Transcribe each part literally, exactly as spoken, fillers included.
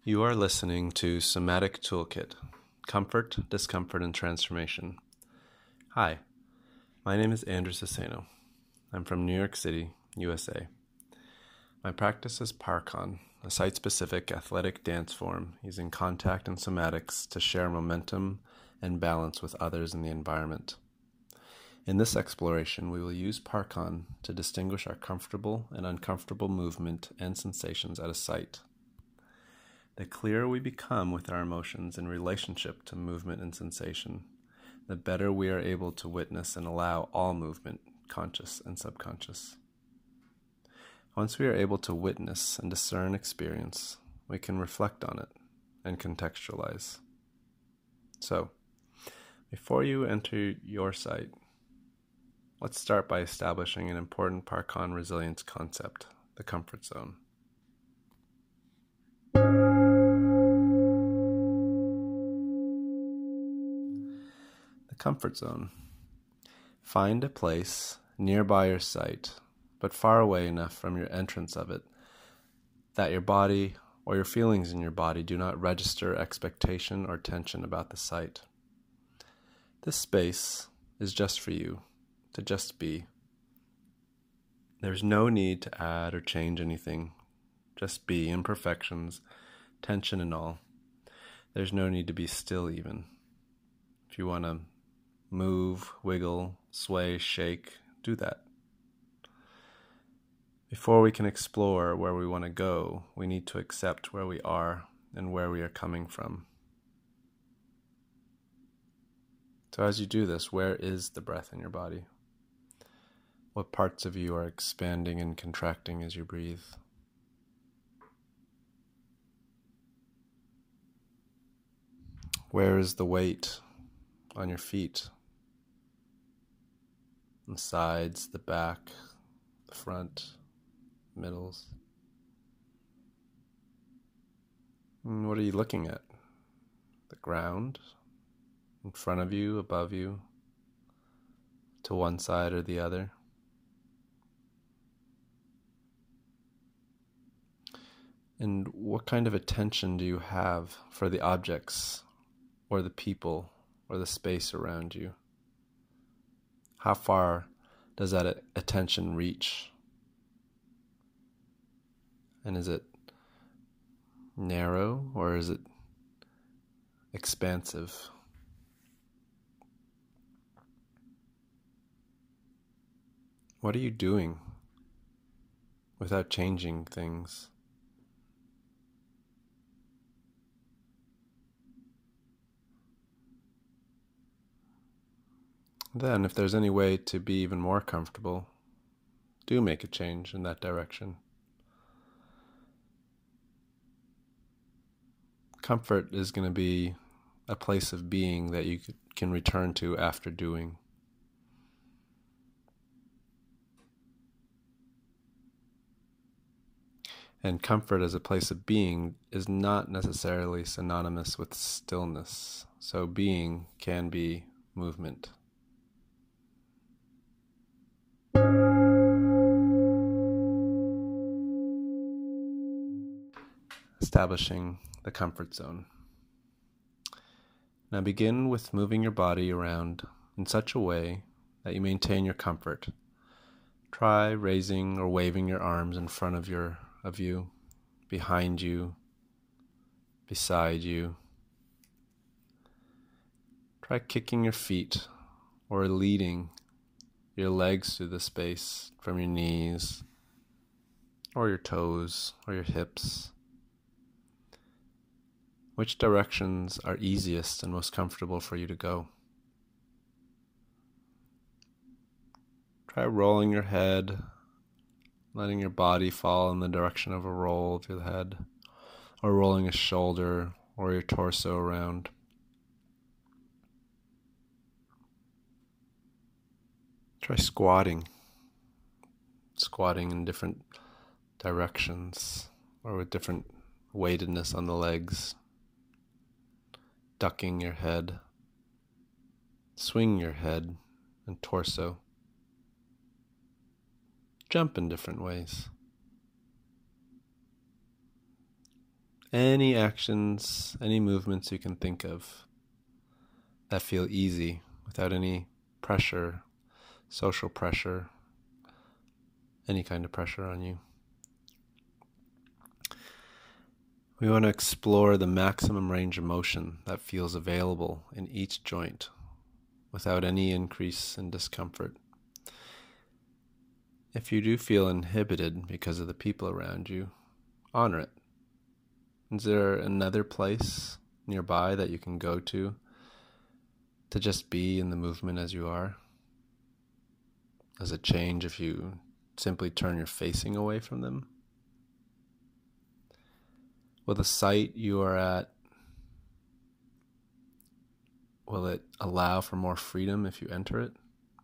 You are listening to Somatic Toolkit, Comfort, Discomfort, and Transformation. Hi, my name is Andrew Cesano. I'm from New York City, U S A. My practice is Parkour, a site-specific athletic dance form using contact and somatics to share momentum and balance with others in the environment. In this exploration, we will use Parkour to distinguish our comfortable and uncomfortable movement and sensations at a site. The clearer we become with our emotions in relationship to movement and sensation, the better we are able to witness and allow all movement, conscious and subconscious. Once we are able to witness and discern experience, we can reflect on it and contextualize. So, before you enter your site, let's start by establishing an important Parkour resilience concept, the comfort zone. The comfort zone. Find a place nearby your site, but far away enough from your entrance of it that your body or your feelings in your body do not register expectation or tension about the site. This space is just for you, to just be. There's no need to add or change anything. Just be, imperfections, tension and all. There's no need to be still even. If you want to move, wiggle, sway, shake, do that. Before we can explore where we want to go, we need to accept where we are and where we are coming from. So as you do this, where is the breath in your body? What parts of you are expanding and contracting as you breathe? Where is the weight on your feet? On the sides, the back, the front, middles. And what are you looking at? The ground, in front of you, above you, to one side or the other. And what kind of attention do you have for the objects or the people or the space around you? How far does that attention reach? And is it narrow or is it expansive? What are you doing without changing things? Then, if there's any way to be even more comfortable, do make a change in that direction. Comfort is going to be a place of being that you can return to after doing. And comfort as a place of being is not necessarily synonymous with stillness. So being can be movement. Establishing the comfort zone. Now begin with moving your body around in such a way that you maintain your comfort. Try raising or waving your arms in front of your of you, behind you, beside you. Try kicking your feet or leading your legs through the space from your knees or your toes or your hips. Which directions are easiest and most comfortable for you to go? Try rolling your head, letting your body fall in the direction of a roll through the head, or rolling a shoulder or your torso around. Try squatting, squatting in different directions or with different weightedness on the legs. Ducking your head, swing your head and torso. Jump in different ways. any actions, any movements you can think of that feel easy without any pressure, social pressure, any kind of pressure on you. We want to explore the maximum range of motion that feels available in each joint without any increase in discomfort. If you do feel inhibited because of the people around you, honor it. Is there another place nearby that you can go to to just be in the movement as you are? Does it change if you simply turn your facing away from them? Will the site you are at, will it allow for more freedom if you enter it?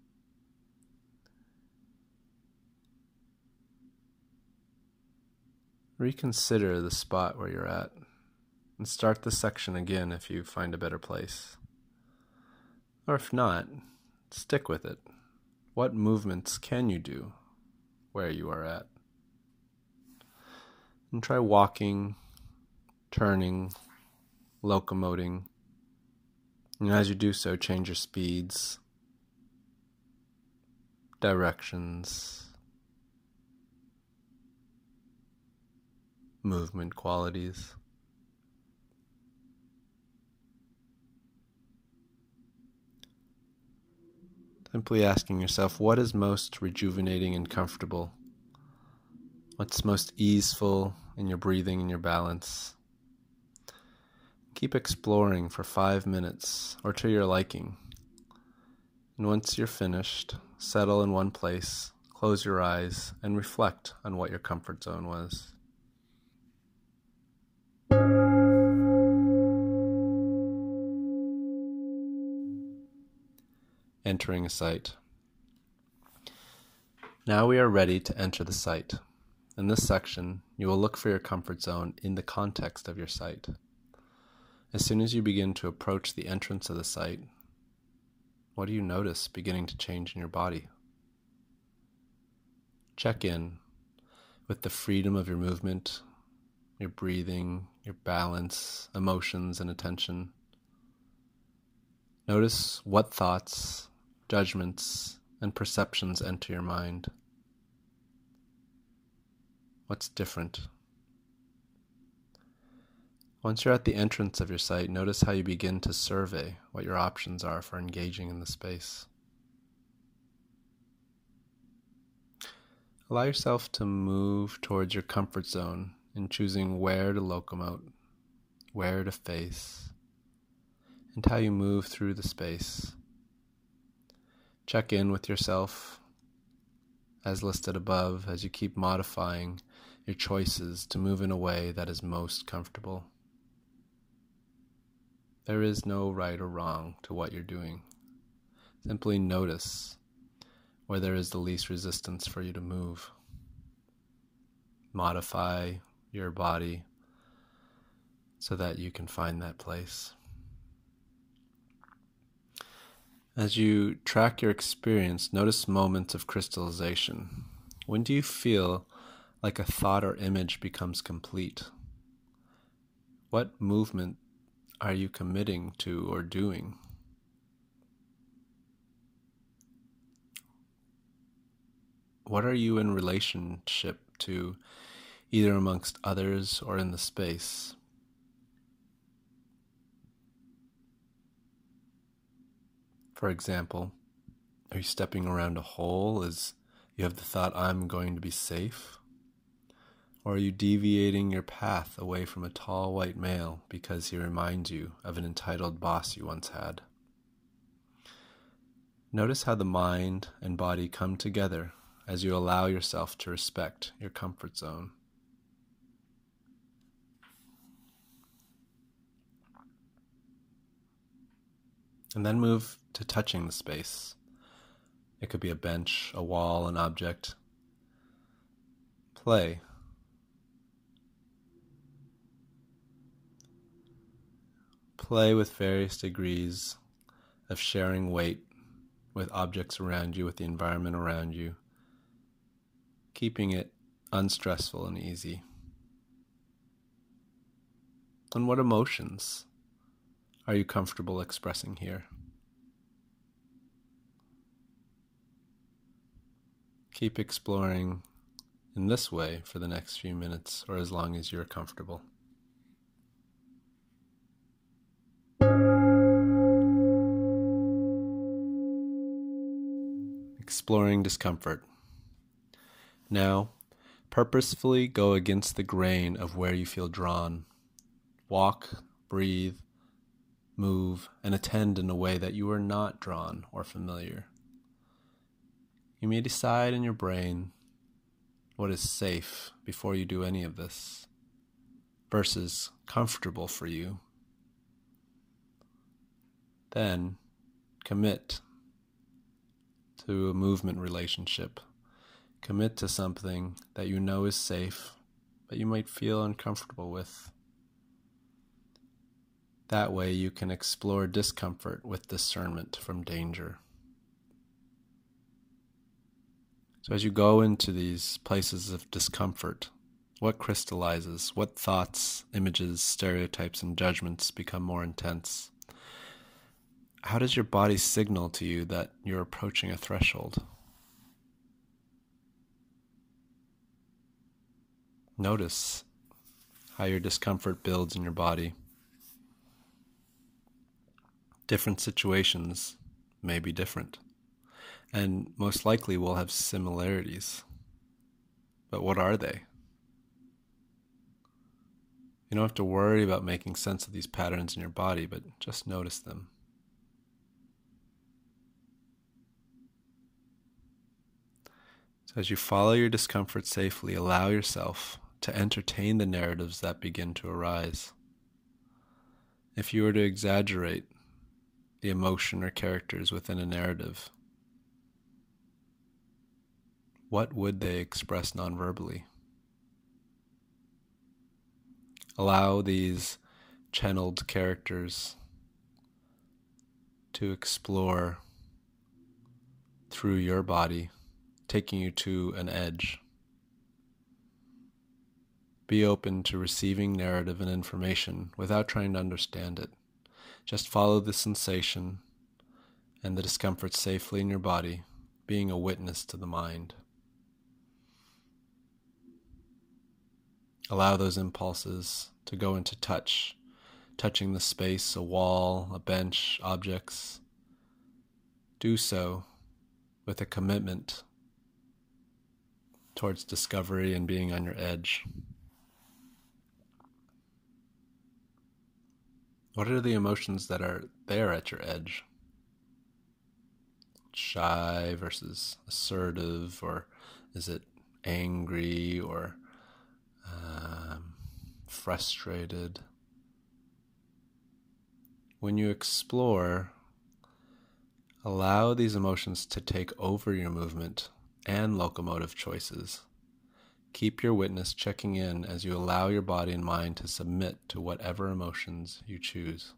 Reconsider the spot where you're at and start the section again if you find a better place. Or if not, stick with it. What movements can you do where you are at? And try walking, turning, locomoting. And as you do so, change your speeds, directions, movement qualities. Simply asking yourself, what is most rejuvenating and comfortable? What's most easeful in your breathing and your balance? Keep exploring for five minutes or to your liking. And once you're finished, settle in one place, close your eyes, and reflect on what your comfort zone was. Entering a site. Now we are ready to enter the site. In this section, you will look for your comfort zone in the context of your site. As soon as you begin to approach the entrance of the site, what do you notice beginning to change in your body? Check in with the freedom of your movement, your breathing, your balance, emotions, and attention. Notice what thoughts, judgments, and perceptions enter your mind. What's different? Once you're at the entrance of your site, notice how you begin to survey what your options are for engaging in the space. Allow yourself to move towards your comfort zone in choosing where to locomote, where to face, and how you move through the space. Check in with yourself as listed above as you keep modifying your choices to move in a way that is most comfortable. There is no right or wrong to what you're doing. Simply notice where there is the least resistance for you to move. Modify your body so that you can find that place. As you track your experience, notice moments of crystallization. When do you feel like a thought or image becomes complete? What movement are you committing to or doing? What are you in relationship to, either amongst others or in the space? For example, are you stepping around a hole as you have the thought, I'm going to be safe? Or are you deviating your path away from a tall white male because he reminds you of an entitled boss you once had? Notice how the mind and body come together as you allow yourself to respect your comfort zone. And then move to touching the space. It could be a bench, a wall, an object. Play. Play with various degrees of sharing weight with objects around you, with the environment around you, keeping it unstressful and easy. And what emotions are you comfortable expressing here? Keep exploring in this way for the next few minutes or as long as you're comfortable. Exploring discomfort. Now, purposefully go against the grain of where you feel drawn. Walk, breathe, move, and attend in a way that you are not drawn or familiar. You may decide in your brain what is safe before you do any of this versus comfortable for you. Then commit to a movement relationship. Commit to something that you know is safe, but you might feel uncomfortable with. That way you can explore discomfort with discernment from danger. So as you go into these places of discomfort, what crystallizes? What thoughts, images, stereotypes, and judgments become more intense? How does your body signal to you that you're approaching a threshold? Notice how your discomfort builds in your body. Different situations may be different, and most likely will have similarities. But what are they? You don't have to worry about making sense of these patterns in your body, but just notice them. So as you follow your discomfort safely, allow yourself to entertain the narratives that begin to arise. If you were to exaggerate the emotion or characters within a narrative, what would they express non-verbally? Allow these channeled characters to explore through your body, taking you to an edge. Be open to receiving narrative and information without trying to understand it. Just follow the sensation and the discomfort safely in your body, being a witness to the mind. Allow those impulses to go into touch, touching the space, a wall, a bench, objects. Do so with a commitment towards discovery and being on your edge. What are the emotions that are there at your edge? Shy versus assertive, or is it angry or um, frustrated? When you explore, allow these emotions to take over your movement and locomotive choices. Keep your witness checking in as you allow your body and mind to submit to whatever emotions you choose.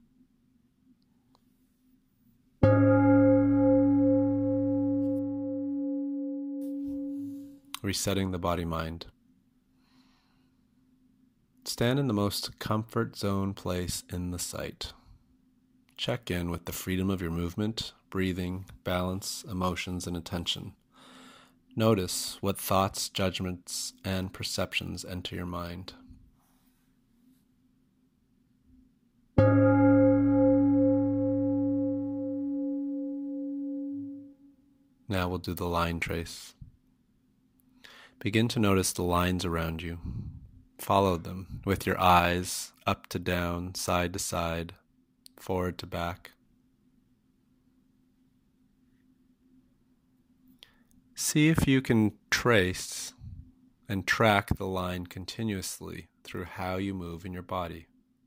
Resetting the body-mind. Stand in the most comfort zone place in the site. Check in with the freedom of your movement, breathing, balance, emotions, and attention. Notice what thoughts, judgments, and perceptions enter your mind. Now we'll do the line trace. Begin to notice the lines around you. Follow them with your eyes up to down, side to side, forward to back. See if you can trace and track the line continuously through how you move in your body.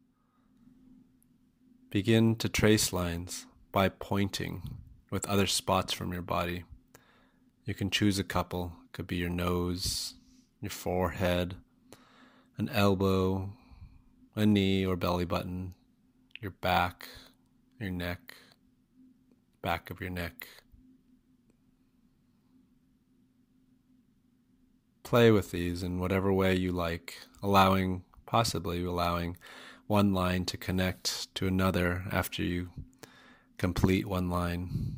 Begin to trace lines by pointing with other spots from your body. You can choose a couple. It could be your nose, your forehead, an elbow, a knee or belly button, your back, your neck, back of your neck. Play with these in whatever way you like, allowing, possibly allowing one line to connect to another after you complete one line.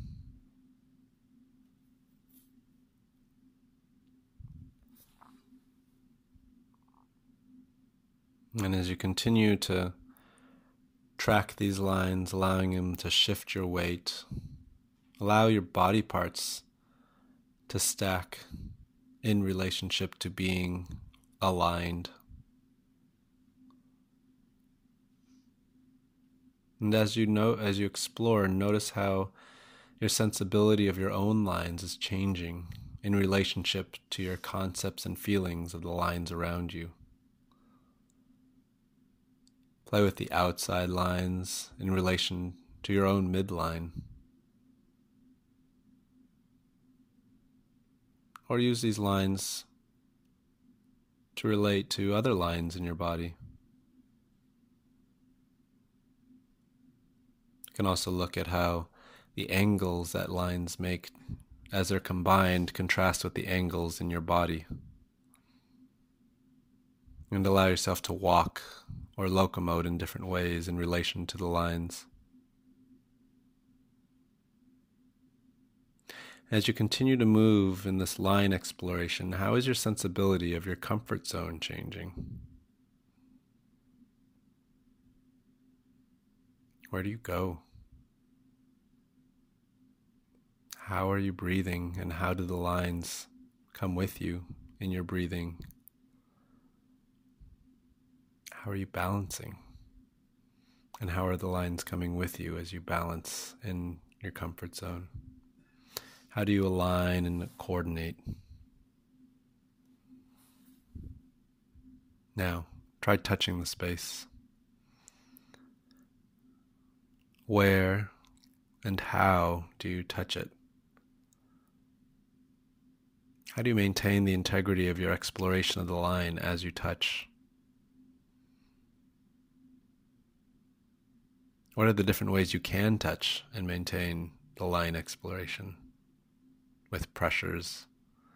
And as you continue to track these lines, allowing them to shift your weight, allow your body parts to stack in relationship to being aligned. And as you know, as you explore, notice how your sensibility of your own lines is changing in relationship to your concepts and feelings of the lines around you. Play with the outside lines in relation to your own midline. Or use these lines to relate to other lines in your body. You can also look at how the angles that lines make as they're combined contrast with the angles in your body. And allow yourself to walk or locomote in different ways in relation to the lines. As you continue to move in this line exploration, how is your sensibility of your comfort zone changing? Where do you go? How are you breathing, and how do the lines come with you in your breathing? How are you balancing? And how are the lines coming with you as you balance in your comfort zone? How do you align and coordinate? Now, try touching the space. Where and how do you touch it? How do you maintain the integrity of your exploration of the line as you touch? What are the different ways you can touch and maintain the line exploration with pressures?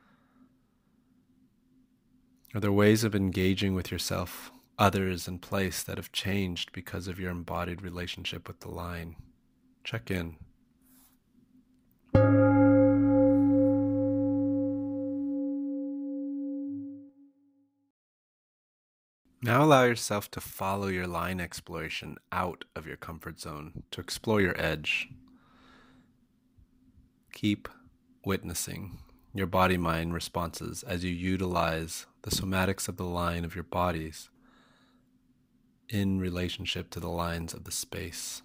Are there ways of engaging with yourself, others, and place that have changed because of your embodied relationship with the line? Check in. Now allow yourself to follow your line exploration out of your comfort zone to explore your edge. Keep witnessing your body-mind responses as you utilize the somatics of the line of your bodies in relationship to the lines of the space.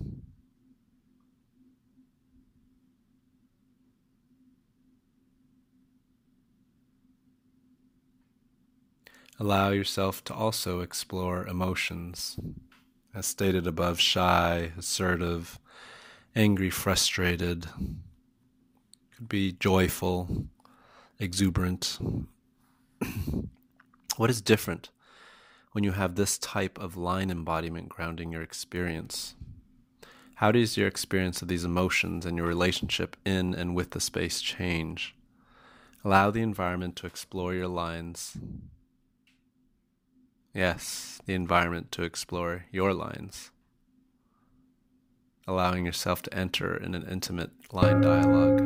Allow yourself to also explore emotions, as stated above: shy, assertive, angry, frustrated. Could be joyful, exuberant. What is different when you have this type of line embodiment grounding your experience? How does your experience of these emotions and your relationship in and with the space change? Allow the environment to explore your lines. Yes, the environment to explore your lines. Allowing yourself to enter in an intimate line dialogue.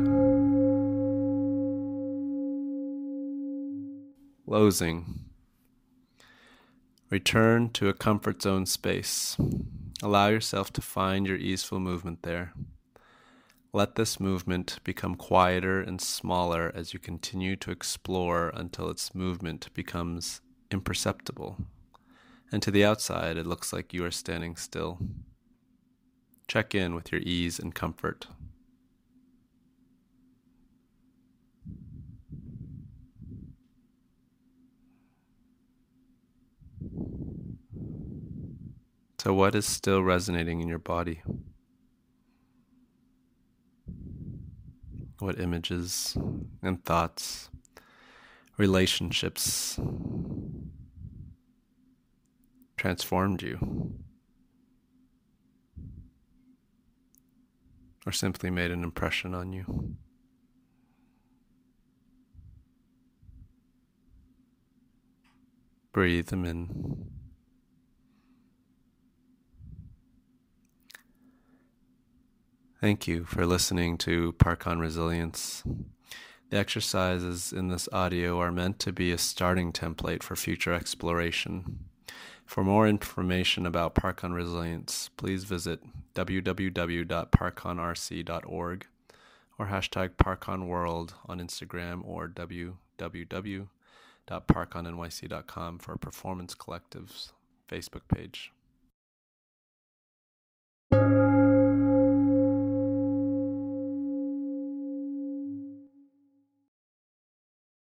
Closing. Return to a comfort zone space. Allow yourself to find your easeful movement there. Let this movement become quieter and smaller as you continue to explore until its movement becomes imperceptible. And to the outside, it looks like you are standing still. Check in with your ease and comfort. So what is still resonating in your body? What images and thoughts, relationships transformed you, or simply made an impression on you? Breathe them in. Thank you for listening to Park on Resilience. The exercises in this audio are meant to be a starting template for future exploration. For more information about Park on Resilience, please visit w w w dot park on r c dot org or hashtag ParkOnWorld on Instagram or w w w dot park on n y c dot com for Performance Collective's Facebook page.